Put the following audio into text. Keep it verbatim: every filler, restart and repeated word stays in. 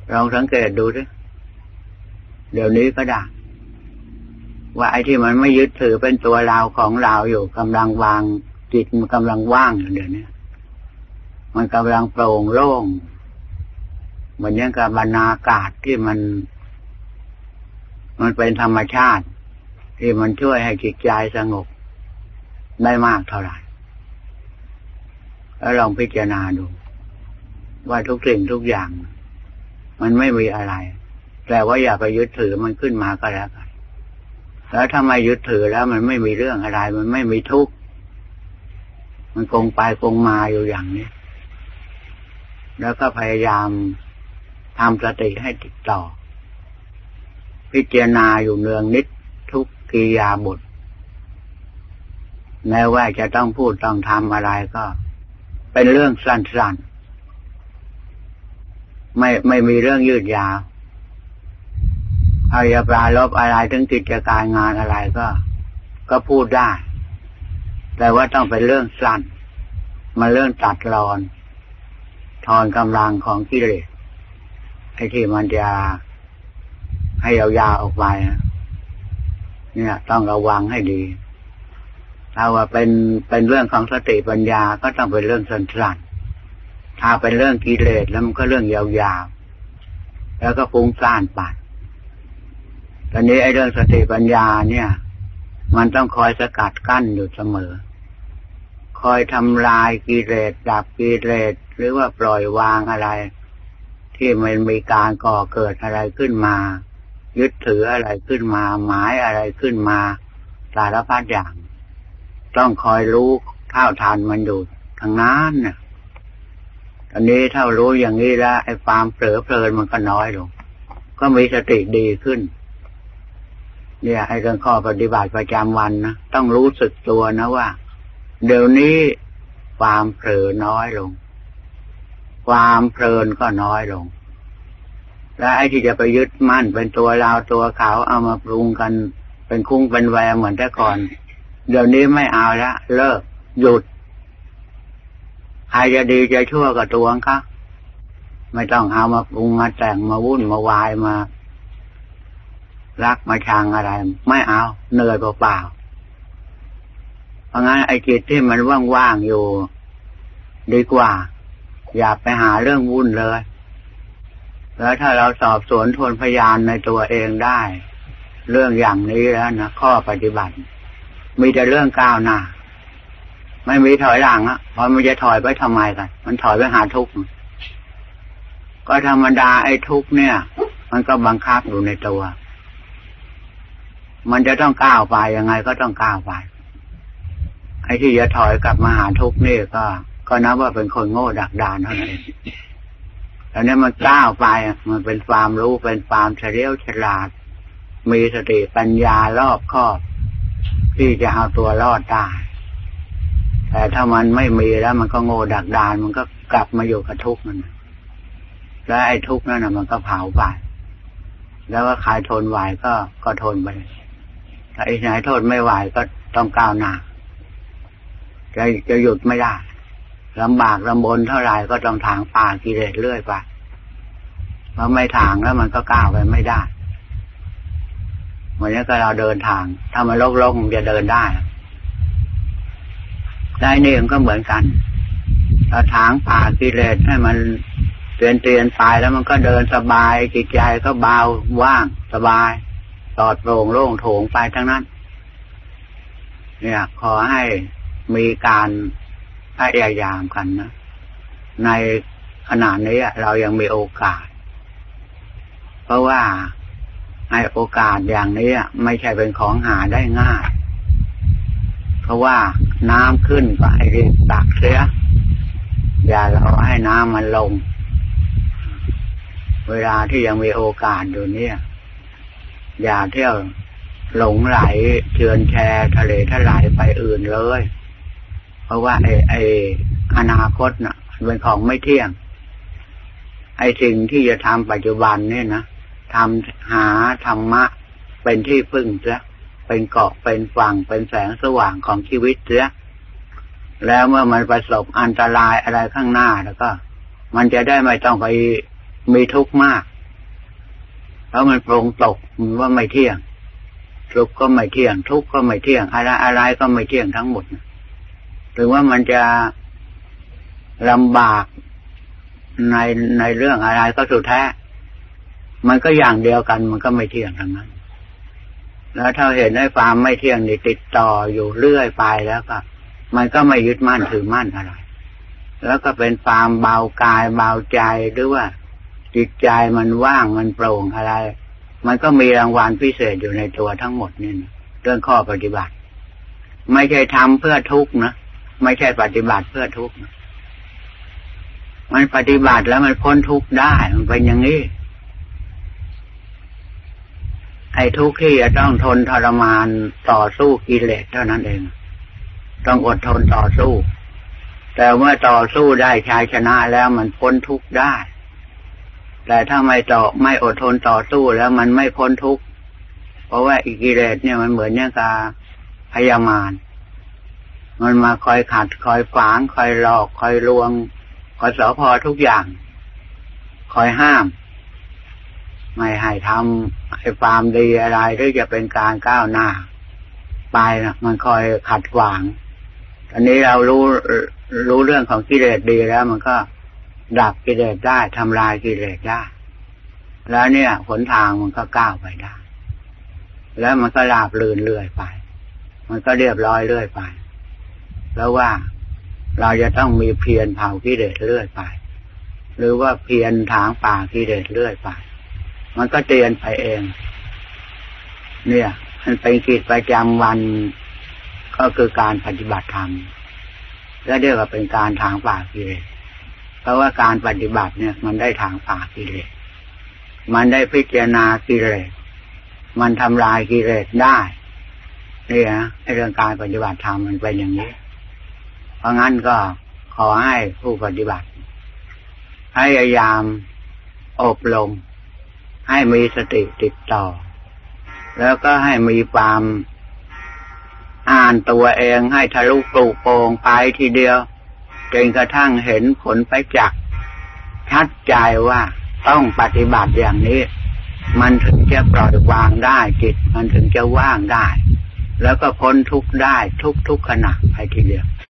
ลองสังเกตดูสิเดี๋ยวนี้ก็ได้ว่าไอ้ที่มันไม่ยึดถือเป็นตัวเราของเราอยู่กำลังวางจิตมันกำลังว่างอยู่เดี๋ยวนี้มันกำลังโปร่งโล่งเหมือนอย่างกับบรรยากาศที่มันมันเป็นธรรมชาติที่มันช่วยให้จิตใจสงบได้มากเท่าไหร่แล้วลองพิจารณาดูว่าทุกสิ่งทุกอย่างมันไม่มีอะไรแต่ว่าอย่าไปยึดถือมันขึ้นมาก็แล้วกันแล้วถ้าไม่ยึดถือแล้วมันไม่มีเรื่องอะไรมันไม่มีทุกข์มันคงไปคงมาอยู่อย่างนี้แล้วก็พยายามทำสติให้ติดต่อพิจารณาอยู่เนืองนิดทุกกิริยาบทแม้ว่าจะต้องพูดต้องทำอะไรก็เป็นเรื่องสั้นๆไม่ไม่มีเรื่องยืดยาวเอาอย่าปรารภอะไรถึงกิจการงานอะไรก็ก็พูดได้แต่ว่าต้องเป็นเรื่องสั้นมาเรื่องตัดรอนทอนกำลังของกิเลสไอ้ที่มันจะให้ยาวๆออกไปเนี่ยต้องระวังให้ดีถ้าว่าเป็นเป็นเรื่องของสติปัญญาก็ต้องเป็นเรื่องสั้นๆถ้าเป็นเรื่องกิเลสแล้วมันก็เรื่องยาวๆแล้วก็ฟุ้งซ่านไปตอนนี้ไอ้เรื่องสติปัญญาเนี่ยมันต้องคอยสกัดกั้นอยู่เสมอคอยทำลายกิเลสดับกิเลสหรือว่าปล่อยวางอะไรที่มันมีการก่อเกิดอะไรขึ้นมายึดถืออะไรขึ้นมาหมายอะไรขึ้นมาสารพัดอย่างต้องคอยรู้เท่าทันมันอยู่ทางนั้นน่ะตอนนี้ถ้ารู้อย่างนี้แล้วไอ้ความเผลอเพลินมันก็น้อยลงก็มีสติดีขึ้นเนี่ยไอ้เรื่องข้อปฏิบัติประจำวันนะต้องรู้สึกตัวนะว่าเดี๋ยวนี้ความเผลอน้อยลงความเพลินก็น้อยลงและไอ้ที่จะไปยึดมั่นเป็นตัวเราตัวเขาเอามาปรุงกันเป็นคุ้งเป็นแวเหมือนแต่ก่อนเดี๋ยวนี้ไม่เอาแล้วเลิกหยุดใครจะดีจะชั่วกับตัวเขาไม่ต้องเอามาปรุงมาแต่งมาวุ่นมาวายมารักมาชังอะไรไม่เอาเหนื่อยเปล่าๆเพราะงั้นไอ้จิตที่มันว่างๆอยู่ดีกว่าอย่าไปหาเรื่องวุ่นเลยแล้วถ้าเราสอบสวนทวนพยานในตัวเองได้เรื่องอย่างนี้แล้วนะข้อปฏิบัติมีแต่เรื่องก้าวหน้าไม่มีถอยหลังอ่ะเพราะมันจะถอยไปทำไมกันมันถอยไปหาทุกข์ก็ธรรมดาไอ้ทุกข์เนี่ยมันก็บังคับอยู่ในตัวมันจะต้องก้าวไปยังไงก็ต้องก้าวไปไอ้ที่จะถอยกลับมาหาทุกข์นี่ก็ก็นับว่าเป็นคนโง่ดักดานเท่านั้นเองแล้วเนี่ยมันก้าวไปมันเป็นความรู้เป็นความเฉลียวฉลาดมีสติปัญญารอบคอบที่จะเอาตัวรอดได้แต่ถ้ามันไม่มีแล้วมันก็โง่ดักดานมันก็กลับมาอยู่กับทุกข์มันแล้วไอ้ทุกข์นั่นน่ะมันก็เผาไปแล้วว่าใครทนไหวก็ก็ทนไปถ้าไอ้ไหนทนไม่ไหวก็ต้องก้าวหน้าจะจะหยุดไม่ได้ลำบากลำบนเท่าไหร่ก็ต้องทางป่ากิเลสเรื่อยไปเพราะไม่ทางแล้วมันก็ก้าวไปไม่ได้เหมือนกับเราเดินทางถ้ามันโล่งๆมันจะเดินได้ได้นี่มันก็เหมือนกันเราทางป่ากิเลสให้มันเตือนเตือนไปแล้วมันก็เดินสบายจิตใจก็เบาว่างสบายปลอดโปร่งโล่งโถงไปทั้งนั้นเนี่ยขอให้มีการพยายามกันนะในขณะนี้เรายังมีโอกาสเพราะว่าไอ้โอกาสอย่างนี้ไม่ใช่เป็นของหาได้ง่ายเพราะว่าน้ำขึ้นก็ให้รีบตักเสียอย่ารอให้น้ำมันลงเวลาที่ยังมีโอกาสอยู่เนี่ยอย่าเที่ยวหลงไหลเชือนแชทะเลทลายไปอื่นเลยเพราะว่าไอ้ไอ้อนาคตน่ะเป็นของไม่เที่ยงไอ้สิ่งที่จะทำปัจจุบันเนี่ยนะทำหาธรรมะเป็นที่พึ่งเสียเป็นเกาะเป็นฝั่งเป็นแสงสว่างของชีวิตเสียแล้วเมื่อมันประสบอันตรายอะไรข้างหน้าแล้วก็มันจะได้ไม่ต้องไปมีทุกข์มากแล้วมันปรุงตกมันว่าไม่เที่ยงสุขก็ไม่เที่ยงทุกข์ก็ไม่เที่ยงอะไรอะไรก็ไม่เที่ยงทั้งหมดถึงว่ามันจะลำบากในในเรื่องอะไรก็สุดแท้มันก็อย่างเดียวกันมันก็ไม่เที่ยงทั้งนั้นแล้วถ้าเห็นให้ความไม่เที่ยงนี่ติดต่ออยู่เรื่อยไปแล้วก็มันก็ไม่ยึดมั่นถือมั่นอะไรแล้วก็เป็นความเบากายเบาใจหรือว่าจิตใจมันว่างมันโปร่งอะไรมันก็มีรางวัลพิเศษอยู่ในตัวทั้งหมดนี่เรื่องข้อปฏิบัติไม่ใช่ทำเพื่อทุกข์นะไม่ใช่ปฏิบัติเพื่อทุกข์นะมันปฏิบัติแล้วมันพ้นทุกข์ได้มันเป็นอย่างนี้ไอ้ทุกข์ที่จะต้องทนทรมานต่อสู้กิเลสเท่านั้นเองต้องอดทนต่อสู้แต่เมื่อต่อสู้ได้ชัยชนะแล้วมันพ้นทุกข์ได้แต่ถ้าไม่ต่อไม่อดทนต่อสู้แล้วมันไม่พ้นทุกข์เพราะว่าอิกิเลสเนี่ยมันเหมือนอย่างกับพยามารมันมาคอยขัดคอยขวางคอยหลอกคอยลวงคอยสอพอทุกอย่างคอยห้ามไม่ให้ทำให้ความดีอะไรหรือจะเป็นการก้าวหน้าไปนะมันคอยขัดขวางอันนี้เรารู้รู้เรื่องของกิเลสดีแล้วมันก็ดับกิเลสได้ทำลายกิเลสได้แล้วเนี่ยหนทางมันก็ก้าวไปได้แล้วมันก็ราบรื่นเรื่อยไปมันก็เรียบร้อยเรื่อยไปแล้วว่าเราจะต้องมีเพียรเผากิเลสเรื่อยไปหรือว่าเพียรถางป่ากิเลสเรื่อยไปมันก็เตือนไปเองเนี่ยมันเป็นกิจประจำวันก็คือการปฏิบัติธรรมและเรียกว่าเป็นการถางป่ากิเลสเพราะว่าการปฏิบัติเนี่ยมันได้ถางป่ากิเลสมันได้พิจารณากิเลสมันทำลายกิเลสได้นี่นะเรื่องการปฏิบัติธรรมมันเป็นอย่างนี้เพราะงั้นก็ขอให้ผู้ปฏิบัติพยายามอบรมให้มีสติติดต่อแล้วก็ให้มีความอ่านตัวเองให้ทะลุปลุกโปร่งไปทีเดียวจนกระทั่งเห็นผลไปจากชัดใจว่าต้องปฏิบัติอย่างนี้มันถึงจะปล่อยวางได้จิตมันถึงจะว่างได้แล้วก็พ้นทุกข์ได้ทุกทุกขณะไปทีเดียว